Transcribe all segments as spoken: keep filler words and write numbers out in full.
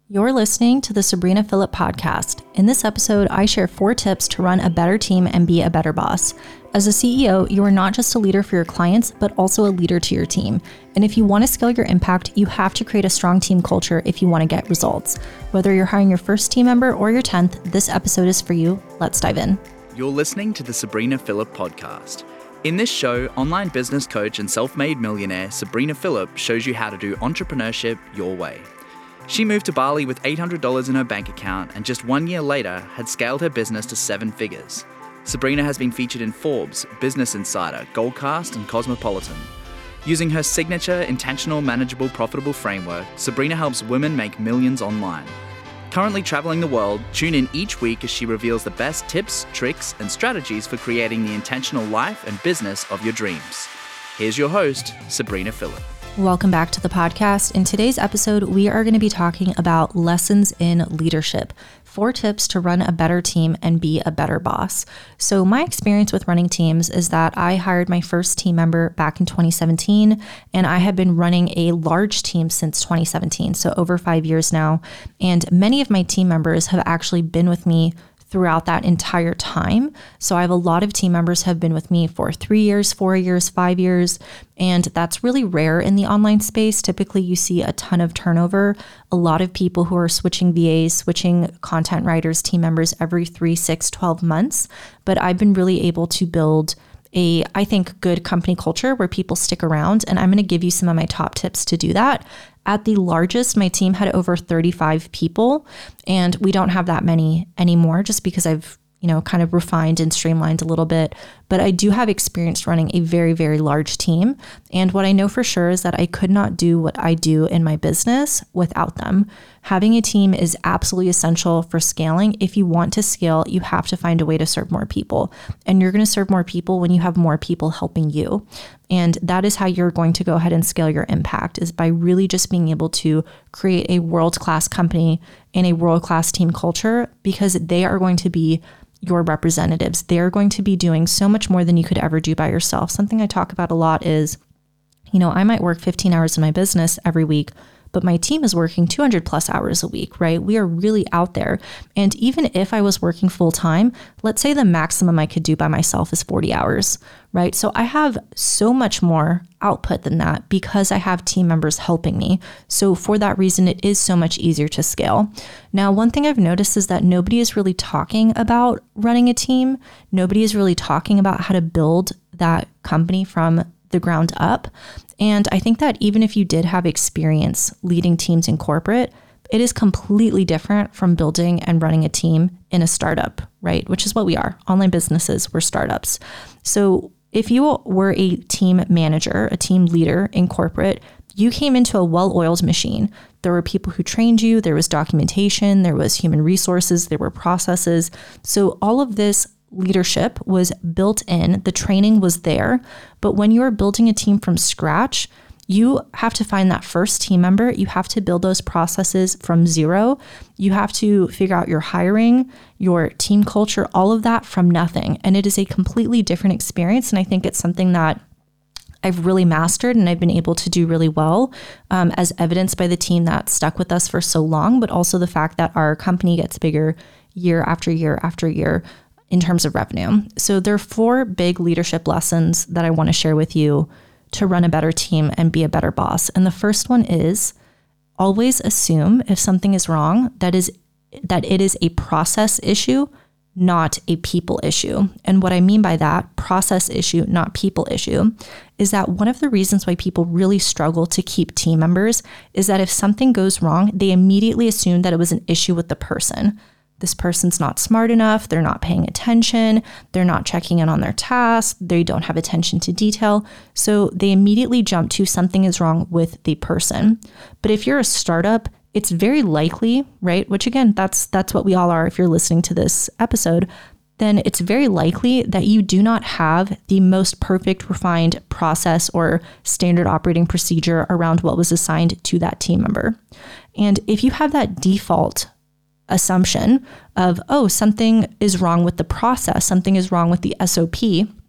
You're listening to the Sabrina Philipp podcast. In this episode, I share four tips to run a better team and be a better boss. As a C E O, you are not just a leader for your clients, but also a leader to your team. And if you want to scale your impact, you have to create a strong team culture if you want to get results. Whether you're hiring your first team member or your tenth, this episode is for you. Let's dive in. You're listening to the Sabrina Philipp podcast. In this show, online business coach and self-made millionaire Sabrina Philipp shows you how to do entrepreneurship your way. She moved to Bali with eight hundred dollars in her bank account and just one year later had scaled her business to seven figures. Sabrina has been featured in Forbes, Business Insider, Goldcast, and Cosmopolitan. Using her signature intentional, manageable, profitable framework, Sabrina helps women make millions online. Currently traveling the world, tune in each week as she reveals the best tips, tricks, and strategies for creating the intentional life and business of your dreams. Here's your host, Sabrina Philipp. Welcome back to the podcast. In today's episode, we are going to be talking about lessons in leadership, four tips to run a better team and be a better boss. So my experience with running teams is that I hired my first team member back in twenty seventeen, and I have been running a large team since twenty seventeen, so over five years now. And many of my team members have actually been with me throughout that entire time. So I have a lot of team members who have been with me for three years, four years, five years, and that's really rare in the online space. Typically, you see a ton of turnover, a lot of people who are switching V As, switching content writers, team members every three, six, twelve months. But I've been really able to build a, I think, good company culture where people stick around. And I'm going to give you some of my top tips to do that. At the largest, my team had over thirty-five people, and we don't have that many anymore just because I've, you know, kind of refined and streamlined a little bit. But I do have experience running a very, very large team. And what I know for sure is that I could not do what I do in my business without them. Having a team is absolutely essential for scaling. If you want to scale, you have to find a way to serve more people. And you're going to serve more people when you have more people helping you. And that is how you're going to go ahead and scale your impact, is by really just being able to create a world-class company and a world-class team culture, because they are going to be your representatives. They're going to be doing so much more than you could ever do by yourself. Something I talk about a lot is, you know, I might work fifteen hours in my business every week, but my team is working two hundred plus hours a week, right? We are really out there. And even if I was working full time, let's say the maximum I could do by myself is forty hours, right? So I have so much more output than that because I have team members helping me. So for that reason, it is so much easier to scale. Now, one thing I've noticed is that nobody is really talking about running a team. Nobody is really talking about how to build that company from the ground up. And I think that even if you did have experience leading teams in corporate, it is completely different from building and running a team in a startup, right? Which is what we are. Online businesses, we're startups. So if you were a team manager, a team leader in corporate, you came into a well-oiled machine. There were people who trained you, there was documentation, there was human resources, there were processes. So all of this leadership was built in, the training was there. But when you are building a team from scratch, you have to find that first team member. You have to build those processes from zero. You have to figure out your hiring, your team culture, all of that from nothing. And it is a completely different experience. And I think it's something that I've really mastered and I've been able to do really well, um, as evidenced by the team that stuck with us for so long, but also the fact that our company gets bigger year after year after year in terms of revenue. So there are four big leadership lessons that I want to share with you to run a better team and be a better boss. And the first one is always assume if something is wrong, that is that it is a process issue, not a people issue. And what I mean by that, process issue, not people issue, is that one of the reasons why people really struggle to keep team members is that if something goes wrong, they immediately assume that it was an issue with the person. This person's not smart enough, they're not paying attention, they're not checking in on their tasks, they don't have attention to detail. So they immediately jump to something is wrong with the person. But if you're a startup, it's very likely, right? Which again, that's that's what we all are if you're listening to this episode, then it's very likely that you do not have the most perfect refined process or standard operating procedure around what was assigned to that team member. And if you have that default assumption of, oh, something is wrong with the process, something is wrong with the S O P,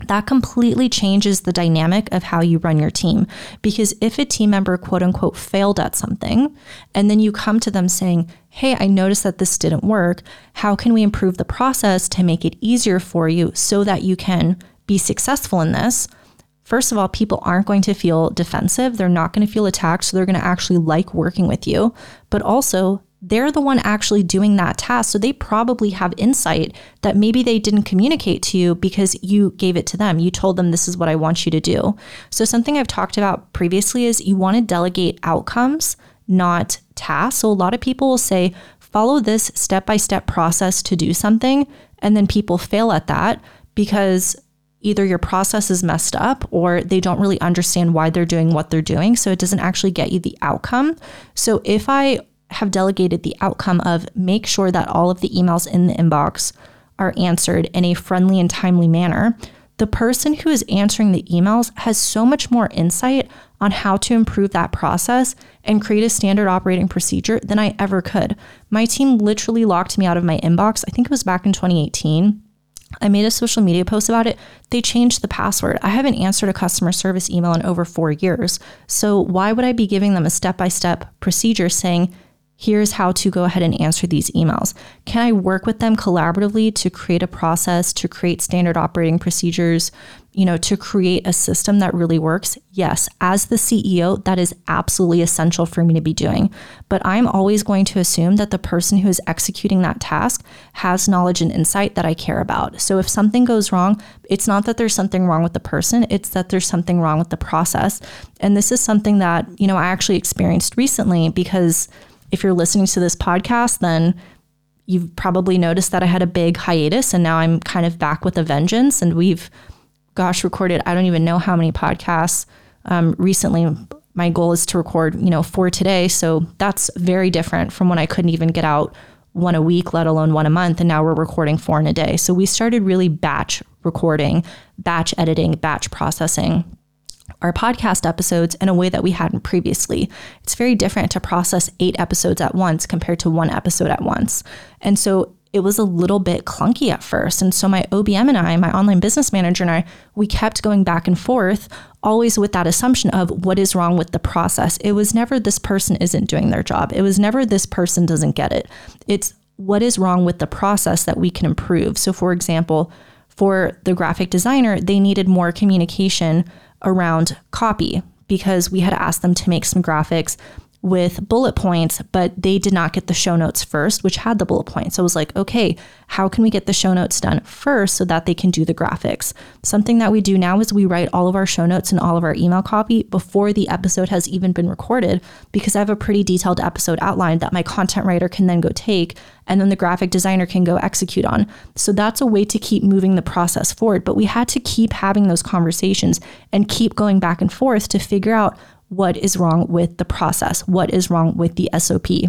that completely changes the dynamic of how you run your team. Because if a team member, quote unquote, failed at something, and then you come to them saying, hey, I noticed that this didn't work. How can we improve the process to make it easier for you so that you can be successful in this? First of all, people aren't going to feel defensive. They're not going to feel attacked. So they're going to actually like working with you. But also, they're the one actually doing that task. So they probably have insight that maybe they didn't communicate to you because you gave it to them. You told them, this is what I want you to do. So something I've talked about previously is you want to delegate outcomes, not tasks. So a lot of people will say, follow this step-by-step process to do something. And then people fail at that because either your process is messed up or they don't really understand why they're doing what they're doing. So it doesn't actually get you the outcome. So if I have delegated the outcome of make sure that all of the emails in the inbox are answered in a friendly and timely manner, the person who is answering the emails has so much more insight on how to improve that process and create a standard operating procedure than I ever could. My team literally locked me out of my inbox. I think it was back in twenty eighteen. I made a social media post about it. They changed the password. I haven't answered a customer service email in over four years. So why would I be giving them a step-by-step procedure saying, here's how to go ahead and answer these emails? Can I work with them collaboratively to create a process, to create standard operating procedures, you know, to create a system that really works? Yes, as the C E O, that is absolutely essential for me to be doing. But I'm always going to assume that the person who is executing that task has knowledge and insight that I care about. So if something goes wrong, it's not that there's something wrong with the person, it's that there's something wrong with the process. And this is something that, you know, I actually experienced recently because if you're listening to this podcast, then you've probably noticed that I had a big hiatus and now I'm kind of back with a vengeance. And we've, gosh, recorded, I don't even know how many podcasts um, recently. My goal is to record, you know, four today. So that's very different from when I couldn't even get out one a week, let alone one a month. And now we're recording four in a day. So we started really batch recording, batch editing, batch processing our podcast episodes in a way that we hadn't previously. It's very different to process eight episodes at once compared to one episode at once. And so it was a little bit clunky at first. And so my O B M and I, my online business manager and I, we kept going back and forth, always with that assumption of what is wrong with the process. It was never this person isn't doing their job. It was never this person doesn't get it. It's what is wrong with the process that we can improve. So for example, for the graphic designer, they needed more communication around copy because we had asked them to make some graphics with bullet points, but they did not get the show notes first, which had the bullet points. So I was like, okay, how can we get the show notes done first so that they can do the graphics? Something that we do now is we write all of our show notes and all of our email copy before the episode has even been recorded, because I have a pretty detailed episode outline that my content writer can then go take and then the graphic designer can go execute on. So that's a way to keep moving the process forward. But we had to keep having those conversations and keep going back and forth to figure out what is wrong with the process, what is wrong with the S O P.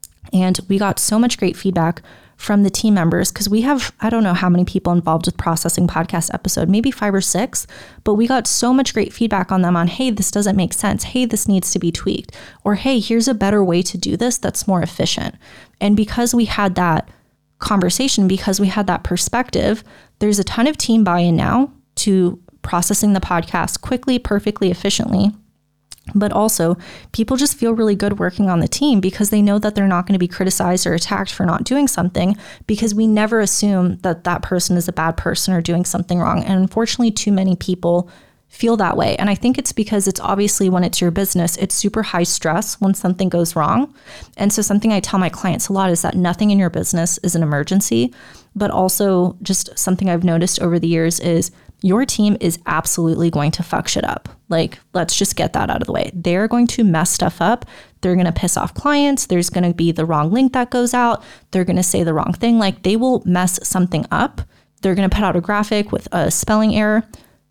And we got so much great feedback from the team members because we have, I don't know how many people involved with processing podcast episode, maybe five or six, but we got so much great feedback on them on, hey, this doesn't make sense. Hey, this needs to be tweaked. Or, hey, here's a better way to do this that's more efficient. And because we had that conversation, because we had that perspective, there's a ton of team buy-in now to processing the podcast quickly, perfectly, efficiently. But also people just feel really good working on the team because they know that they're not going to be criticized or attacked for not doing something, because we never assume that that person is a bad person or doing something wrong. And unfortunately, too many people feel that way. And I think it's because it's obviously when it's your business, it's super high stress when something goes wrong. And so something I tell my clients a lot is that nothing in your business is an emergency, but also just something I've noticed over the years is your team is absolutely going to fuck shit up. Like, let's just get that out of the way. They're going to mess stuff up. They're going to piss off clients. There's going to be the wrong link that goes out. They're going to say the wrong thing. Like, they will mess something up. They're going to put out a graphic with a spelling error.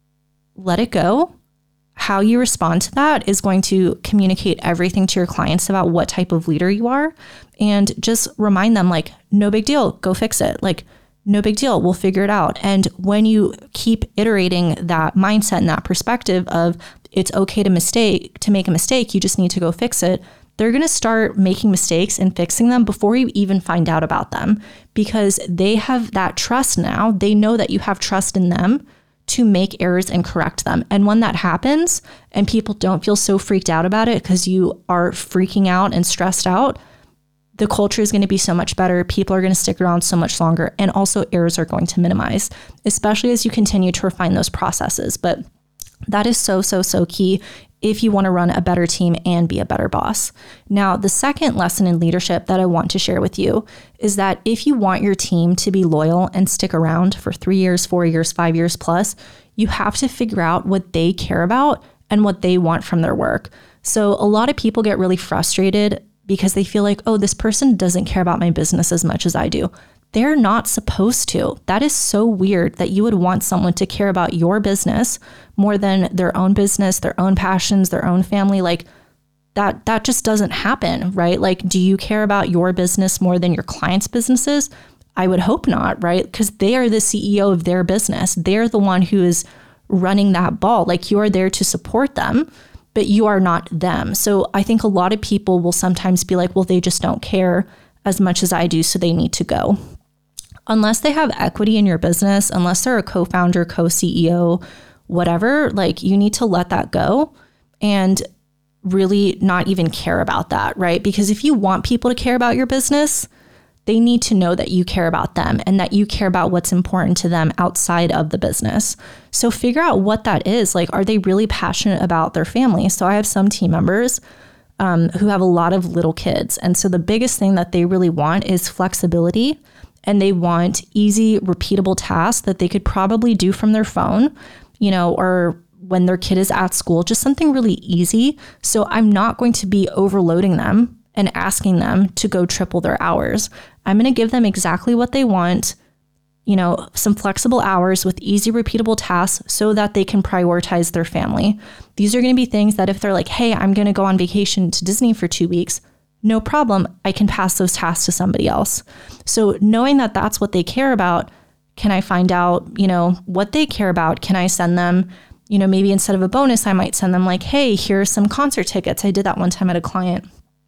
Let it go. How you respond to that is going to communicate everything to your clients about what type of leader you are. And just remind them, like, no big deal. Go fix it. Like, no big deal. We'll figure it out. And when you keep iterating that mindset and that perspective of it's okay to mistake, to make a mistake, you just need to go fix it, they're going to start making mistakes and fixing them before you even find out about them, because they have that trust now. They know that you have trust in them to make errors and correct them. And when that happens and people don't feel so freaked out about it because you are freaking out and stressed out, the culture is going to be so much better. People are going to stick around so much longer. And also errors are going to minimize, especially as you continue to refine those processes. But that is so, so, so key if you want to run a better team and be a better boss. Now, the second lesson in leadership that I want to share with you is that if you want your team to be loyal and stick around for three years, four years, five years plus, you have to figure out what they care about and what they want from their work. So a lot of people get really frustrated because they feel like, oh, this person doesn't care about my business as much as I do. They're not supposed to. That is so weird that you would want someone to care about your business more than their own business, their own passions, their own family. Like that, that just doesn't happen, right? Like, do you care about your business more than your clients' businesses? I would hope not, right? Because they are the C E O of their business. They're the one who is running that ball. Like, you are there to support them, but you are not them. So I think a lot of people will sometimes be like, well, they just don't care as much as I do, so they need to go. Unless they have equity in your business, unless they're a co-founder, co-C E O, whatever, like you need to let that go and really not even care about that, right? Because if you want people to care about your business, they need to know that you care about them and that you care about what's important to them outside of the business. So figure out what that is. Like, are they really passionate about their family? So I have some team members um, who have a lot of little kids. And so the biggest thing that they really want is flexibility. And they want easy, repeatable tasks that they could probably do from their phone, you know, or when their kid is at school, just something really easy. So I'm not going to be overloading them and asking them to go triple their hours. I'm going to give them exactly what they want, you know, some flexible hours with easy, repeatable tasks so that they can prioritize their family. These are going to be things that if they're like, hey, I'm going to go on vacation to Disney for two weeks, no problem, I can pass those tasks to somebody else. So knowing that that's what they care about, can I find out, you know, what they care about? Can I send them, you know, maybe instead of a bonus, I might send them like, hey, here's some concert tickets. I did that one time at a client,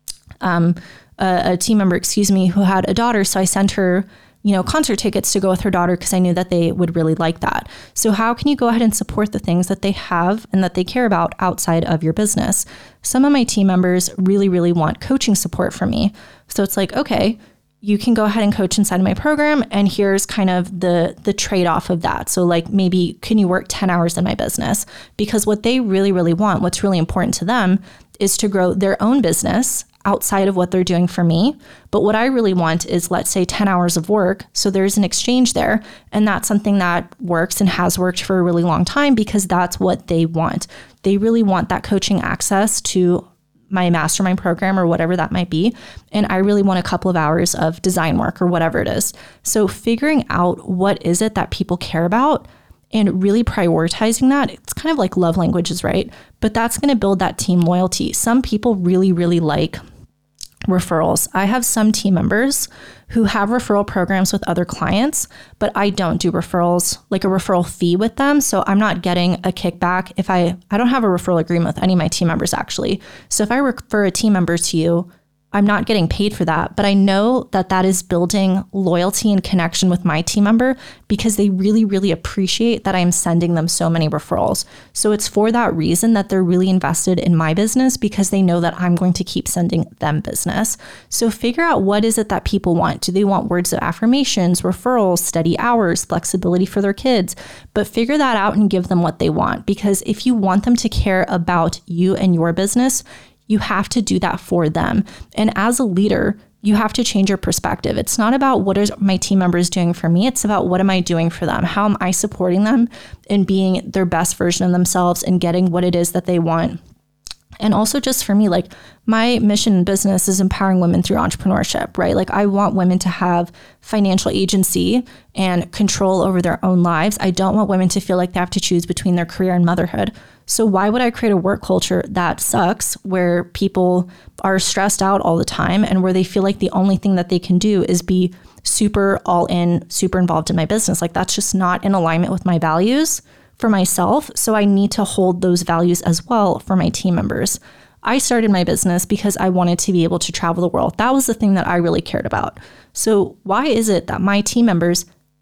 um, a, a team member, excuse me, who had a daughter. So I sent her, you know, concert tickets to go with her daughter because I knew that they would really like that. So how can you go ahead and support the things that they have and that they care about outside of your business? Some of my team members really, really want coaching support from me. So it's like, okay, you can go ahead and coach inside of my program. And here's kind of the, the trade-off of that. So like, maybe can you work ten hours in my business? Because what they really, really want, what's really important to them is to grow their own business outside of what they're doing for me. But what I really want is, let's say, ten hours of work. So there's an exchange there. And that's something that works and has worked for a really long time because that's what they want. They really want that coaching access to my mastermind program or whatever that might be. And I really want a couple of hours of design work or whatever it is. So figuring out what is it that people care about and really prioritizing that, it's kind of like love languages, right? But that's going to build that team loyalty. Some people really, really like referrals. I have some team members who have referral programs with other clients, but I don't do referrals, like a referral fee with them. So I'm not getting a kickback if I, I don't have a referral agreement with any of my team members actually. So if I refer a team member to you, I'm not getting paid for that, but I know that that is building loyalty and connection with my team member because they really, really appreciate that I'm sending them so many referrals. So it's for that reason that they're really invested in my business because they know that I'm going to keep sending them business. So figure out what is it that people want. Do they want words of affirmations, referrals, steady hours, flexibility for their kids? But figure that out and give them what they want, because if you want them to care about you and your business, you have to do that for them. And as a leader, you have to change your perspective. It's not about what are my team members doing for me. It's about what am I doing for them? How am I supporting them in being their best version of themselves and getting what it is that they want? And also just for me, like my mission in business is empowering women through entrepreneurship, right? Like I want women to have financial agency and control over their own lives. I don't want women to feel like they have to choose between their career and motherhood. So why would I create a work culture that sucks, where people are stressed out all the time and where they feel like the only thing that they can do is be super all in, super involved in my business? Like that's just not in alignment with my values for myself. So I need to hold those values as well for my team members. I started my business because I wanted to be able to travel the world. That was the thing that I really cared about. So why is it that my team members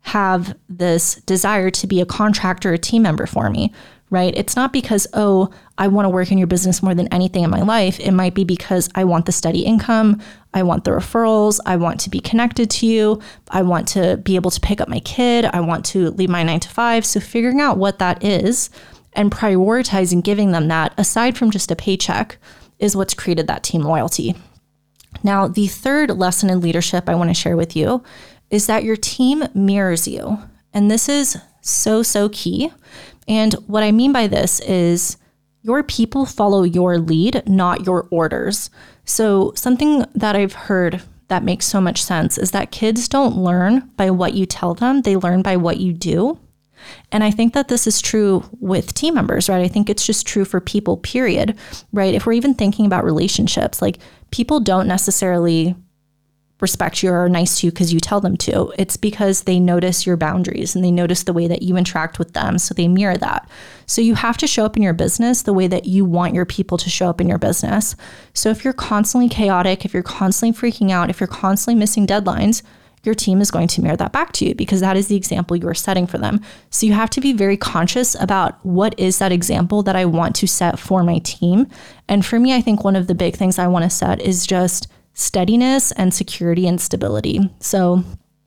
have this desire to be a contractor, a team member for me, right? It's not because, oh, I want to work in your business more than anything in my life. It might be because I want the steady income. I want the referrals. I want to be connected to you. I want to be able to pick up my kid. I want to leave my nine to five. So figuring out what that is and prioritizing giving them that, aside from just a paycheck, is what's created that team loyalty. Now, the third lesson in leadership I want to share with you is that your team mirrors you. And this is so, so key. And what I mean by this is your people follow your lead, not your orders. So something that I've heard that makes so much sense is that kids don't learn by what you tell them, they learn by what you do. And I think that this is true with team members, right? I think it's just true for people, period, right? If we're even thinking about relationships, like people don't necessarily respect you or are nice to you because you tell them to. It's because they notice your boundaries and they notice the way that you interact with them. So they mirror that. So you have to show up in your business the way that you want your people to show up in your business. So if you're constantly chaotic, if you're constantly freaking out, if you're constantly missing deadlines, your team is going to mirror that back to you because that is the example you are setting for them. So you have to be very conscious about what is that example that I want to set for my team. And for me, I think one of the big things I want to set is just steadiness and security and stability. So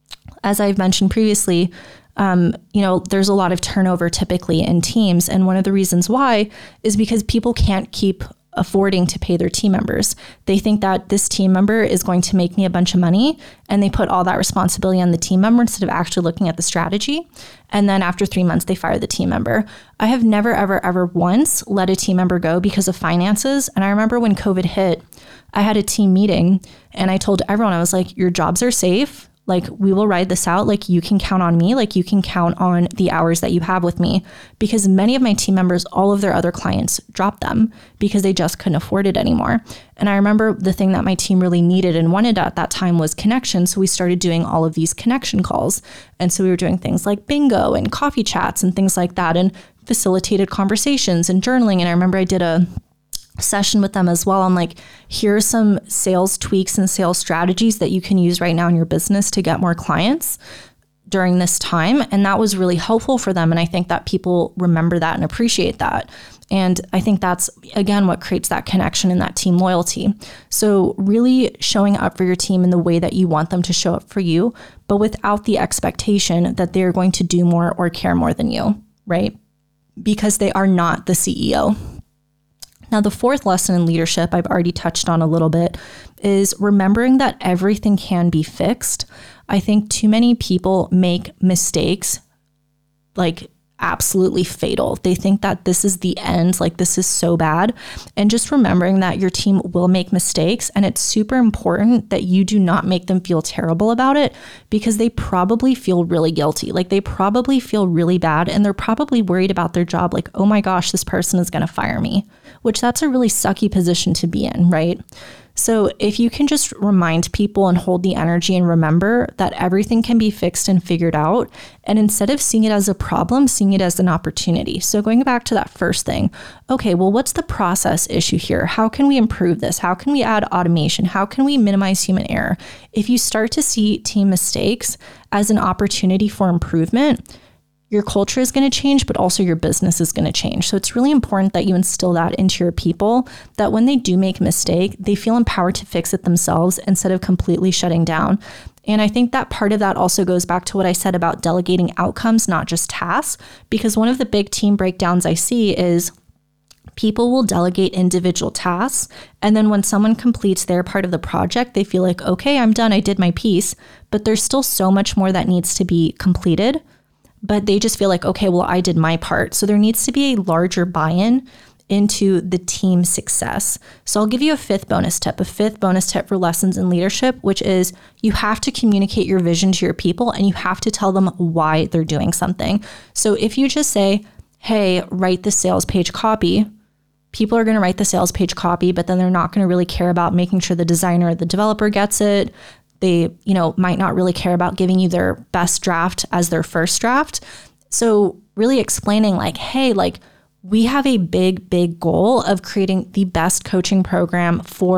as I've mentioned previously, um, you know, there's a lot of turnover typically in teams. And one of the reasons why is because people can't keep affording to pay their team members. They think that this team member is going to make me a bunch of money, and they put all that responsibility on the team member instead of actually looking at the strategy. And then after three months, they fire the team member. I have never, ever, ever once let a team member go because of finances. And I remember when COVID hit, I had a team meeting and I told everyone, I was like, your jobs are safe. Like, we will ride this out. Like, you can count on me. Like, you can count on the hours that you have with me, because many of my team members, all of their other clients dropped them because they just couldn't afford it anymore. And I remember the thing that my team really needed and wanted at that time was connection. So we started doing all of these connection calls. And so we were doing things like bingo and coffee chats and things like that, and facilitated conversations and journaling. And I remember I did a session with them as well. I'm like, here are some sales tweaks and sales strategies that you can use right now in your business to get more clients during this time. And that was really helpful for them. And I think that people remember that and appreciate that. And I think that's, again, what creates that connection and that team loyalty. So really showing up for your team in the way that you want them to show up for you, but without the expectation that they're going to do more or care more than you, right? Because they are not the C E O. Now, the fourth lesson in leadership I've already touched on a little bit is remembering that everything can be fixed. I think too many people make mistakes like absolutely fatal. They think that this is the end, like this is so bad. And just remembering that your team will make mistakes, and it's super important that you do not make them feel terrible about it, because they probably feel really guilty. Like, they probably feel really bad, and they're probably worried about their job. Like, oh my gosh, this person is going to fire me, which that's a really sucky position to be in, right? So if you can just remind people and hold the energy and remember that everything can be fixed and figured out, and instead of seeing it as a problem, seeing it as an opportunity. So going back to that first thing, okay, well, what's the process issue here? How can we improve this? How can we add automation? How can we minimize human error? If you start to see team mistakes as an opportunity for improvement, your culture is going to change, but also your business is going to change. So it's really important that you instill that into your people, that when they do make a mistake, they feel empowered to fix it themselves instead of completely shutting down. And I think that part of that also goes back to what I said about delegating outcomes, not just tasks, because one of the big team breakdowns I see is people will delegate individual tasks, and then when someone completes their part of the project, they feel like, okay, I'm done, I did my piece, but there's still so much more that needs to be completed. But they just feel like, okay, well, I did my part. So there needs to be a larger buy-in into the team success. So I'll give you a fifth bonus tip, a fifth bonus tip for lessons in leadership, which is you have to communicate your vision to your people, and you have to tell them why they're doing something. So if you just say, hey, write the sales page copy, people are going to write the sales page copy, but then they're not going to really care about making sure the designer or the developer gets it. They, you know, might not really care about giving you their best draft as their first draft. So really explaining like, hey, like we have a big, big goal of creating the best coaching program for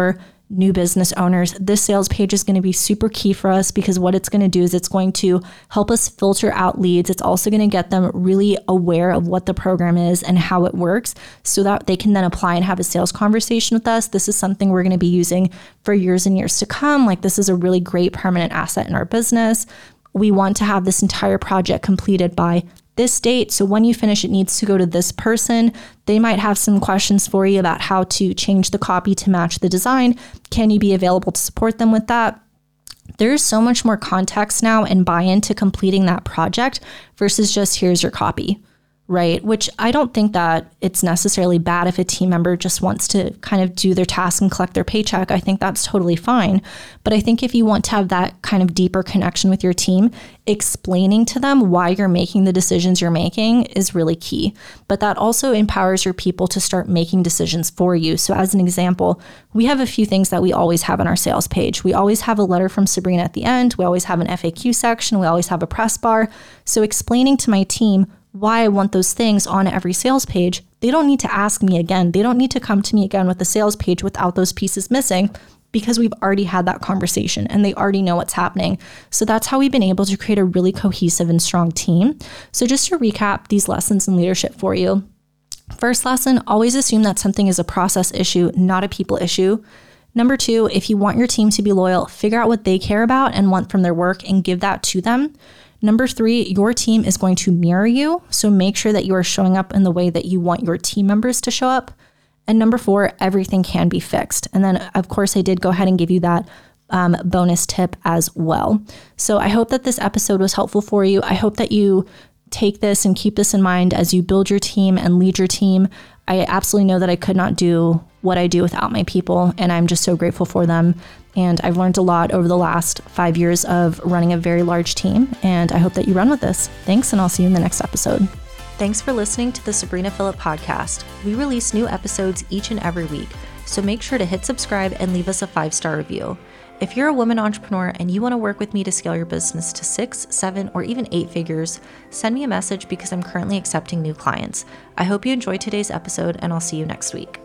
new business owners, this sales page is going to be super key for us, because what it's going to do is it's going to help us filter out leads. It's also going to get them really aware of what the program is and how it works, so that they can then apply and have a sales conversation with us. This is something we're going to be using for years and years to come. Like, this is a really great permanent asset in our business. We want to have this entire project completed by this date. So when you finish, it needs to go to this person. They might have some questions for you about how to change the copy to match the design. Can you be available to support them with that? There's so much more context now and buy-in to completing that project versus just here's your copy, right? Which I don't think that it's necessarily bad if a team member just wants to kind of do their task and collect their paycheck. I think that's totally fine. But I think if you want to have that kind of deeper connection with your team, explaining to them why you're making the decisions you're making is really key. But that also empowers your people to start making decisions for you. So as an example, we have a few things that we always have on our sales page. We always have a letter from Sabrina at the end. We always have an F A Q section. We always have a press bar. So explaining to my team why I want those things on every sales page, they don't need to ask me again. They don't need to come to me again with the sales page without those pieces missing, because we've already had that conversation and they already know what's happening. So that's how we've been able to create a really cohesive and strong team. So just to recap these lessons in leadership for you. First lesson, always assume that something is a process issue, not a people issue. Number two, if you want your team to be loyal, figure out what they care about and want from their work and give that to them. Number three, your team is going to mirror you. So make sure that you are showing up in the way that you want your team members to show up. And number four, everything can be fixed. And then, of course, I did go ahead and give you that um, bonus tip as well. So I hope that this episode was helpful for you. I hope that you take this and keep this in mind as you build your team and lead your team. I absolutely know that I could not do what I do without my people, and I'm just so grateful for them. And I've learned a lot over the last five years of running a very large team, and I hope that you run with this. Thanks, and I'll see you in the next episode. Thanks for listening to the Sabrina Philipp podcast. We release new episodes each and every week, so make sure to hit subscribe and leave us a five-star review. If you're a woman entrepreneur and you want to work with me to scale your business to six, seven, or even eight figures, send me a message because I'm currently accepting new clients. I hope you enjoyed today's episode, and I'll see you next week.